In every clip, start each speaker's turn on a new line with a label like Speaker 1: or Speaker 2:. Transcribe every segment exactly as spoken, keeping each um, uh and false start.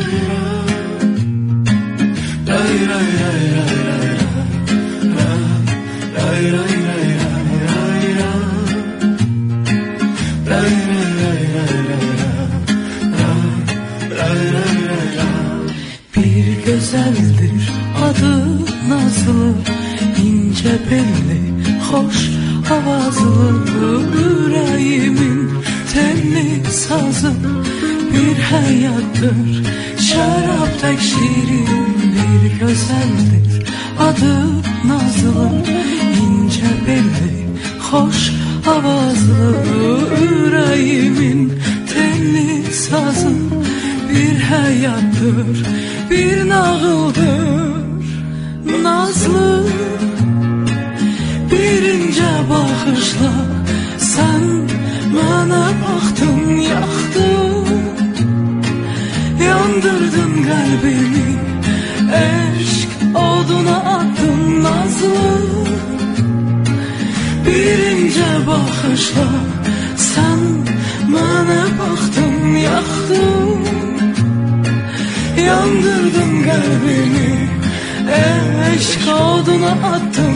Speaker 1: Bir güzeldir adı Nazlı, ince belli, hoş avazlı, yüreğimin telli sazı. Bir hayattır şarap tek şirin. Bir güzeldir adı Nazlı, ince belli, hoş avazlı, yüreğimin telli sazı. Bir hayattır, bir nağıldır nazlı. Birinci bakışla sen bana baktın, yaktın, yandırdın kalbimi, aşk oduna attın nazlı. Birinci bakışla sen bana baktın, yaktın, yandırdın kalbimi, aşk oduna attın.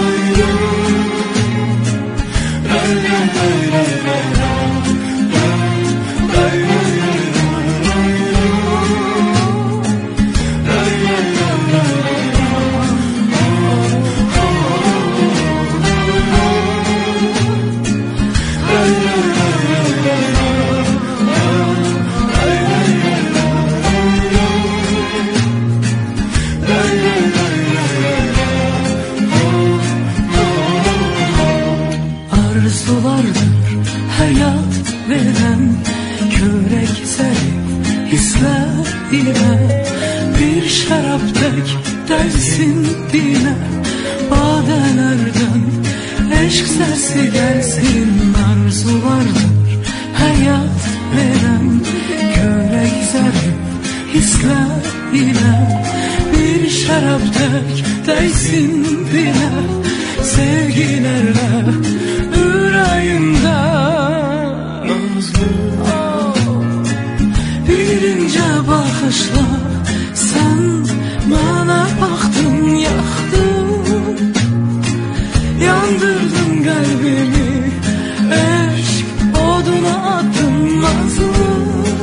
Speaker 1: Arzulardır hayat veren, körek zerif hisler ile. Bir şarap tek dersin dile, badelerden aşk sesi gelsin. Arzulardır hayat veren, körek zerif hisler ile. Bir şarap tek dersin dile, sevgilerle yüreğimde nazlı. Oh. Birinci bakışla sen bana baktın, yaktın, yandırdın kalbimi, aşk oduna attın nazlı.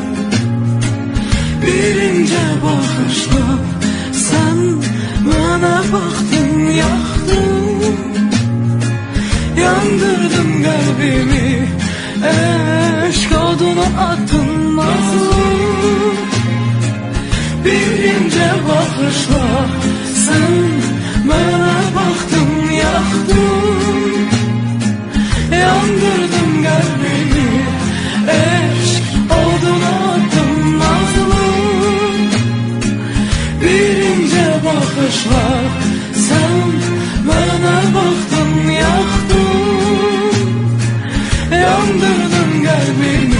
Speaker 1: Birinci bakışla sen bana baktın, yaktın, yandırdın kalbimi, aşk oduna attın nazlı. Birinci bakışla sen bana baktın, yaktın, yandırdın kalbimi, aşk oduna attın nazlı. Birinci bakışla sen bana baktın, yaktın, yandırdın kalbimi,